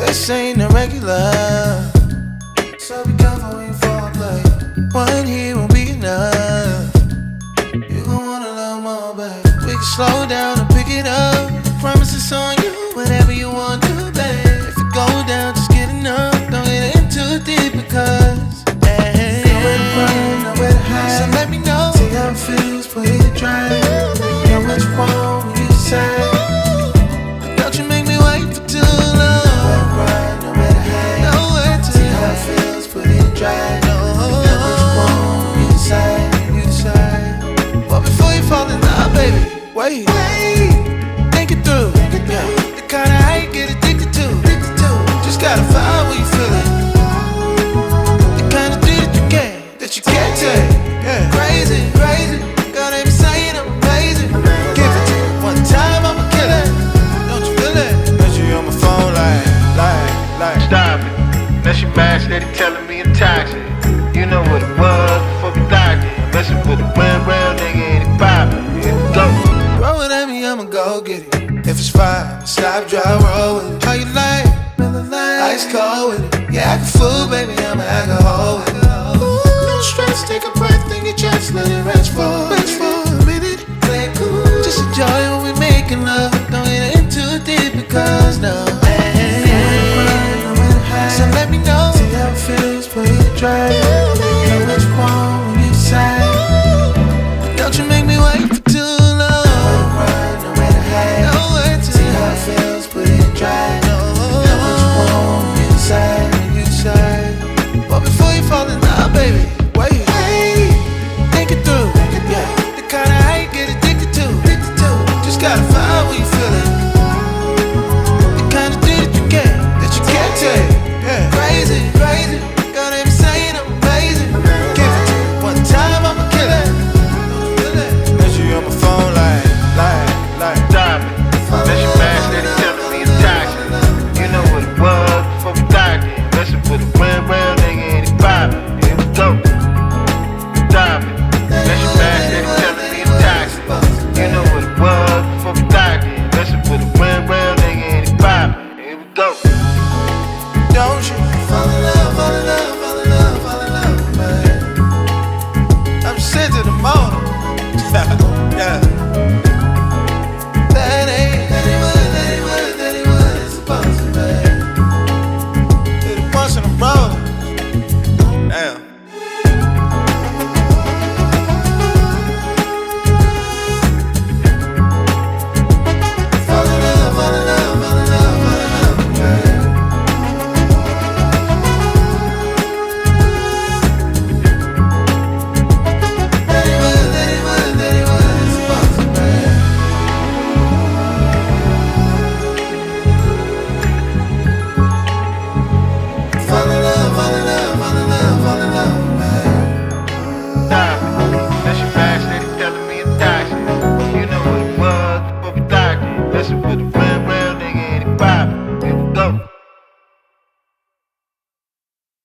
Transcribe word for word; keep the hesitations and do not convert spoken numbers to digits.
This ain't a regular, so be careful when you foreplay. One here won't be enough. You gon' want a little more, babe. We can slow down and pick it up. Promise it's on you, whatever you want to, babe. If it go down, just get enough. Don't get in too deep because hey, nowhere to run, nowhere to hide. So let me know. See how it feels, put it dry. Know what's wrong when you say. But don't you make me wait for too long. Nowhere to run, nowhere to hide. Nowhere to see how it feels, put it dry. Know what's wrong when you say. You decide. But before you fall in love, baby, wait, wait, think it through. Think it through. Yeah. The kind of hate get addicted to. Addicted to. Just gotta find where you feel it. The kind of thing that you can't, that you can't take. Yeah. Crazy, crazy. God ain't be saying I'm amazing. Give it to me one time, I'ma kill it. Don't you feel it? Got you on my phone like, like, like. Stop it. Now she mad, steady telling me I'm toxic. You know what it was before we docked it. Messing with a real, real nigga ain't it poppin'. Here we go. Throw it at me, I'ma go get it. If it's fine, stop, drive, roll with it. How you like? Ice cold with it. Yeah, act a fool, baby, I'ma act a hoe with it. Ooh, no stress, take a breath in your chest, let it rest for, rest for a minute. Play it cool, just enjoy when we making love.